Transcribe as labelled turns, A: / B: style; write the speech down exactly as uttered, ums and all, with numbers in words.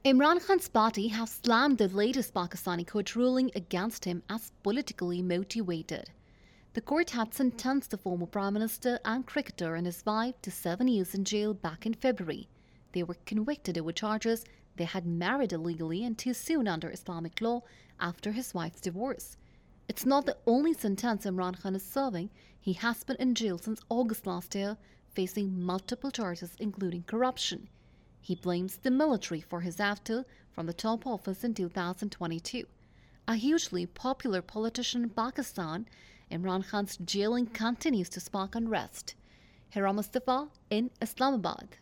A: Imran Khan's party have slammed the latest Pakistani court ruling against him as politically motivated. The court had sentenced the former Prime Minister and cricketer and his wife to seven years in jail back in February. They were convicted over charges they had married illegally and too soon under Islamic law after his wife's divorce. It's not the only sentence Imran Khan is serving. He has been in jail since August last year, facing multiple charges including corruption. He blames the military for his ouster from the top office in two thousand twenty-two. A hugely popular politician in Pakistan, Imran Khan's jailing continues to spark unrest. Hira Mustafa in Islamabad.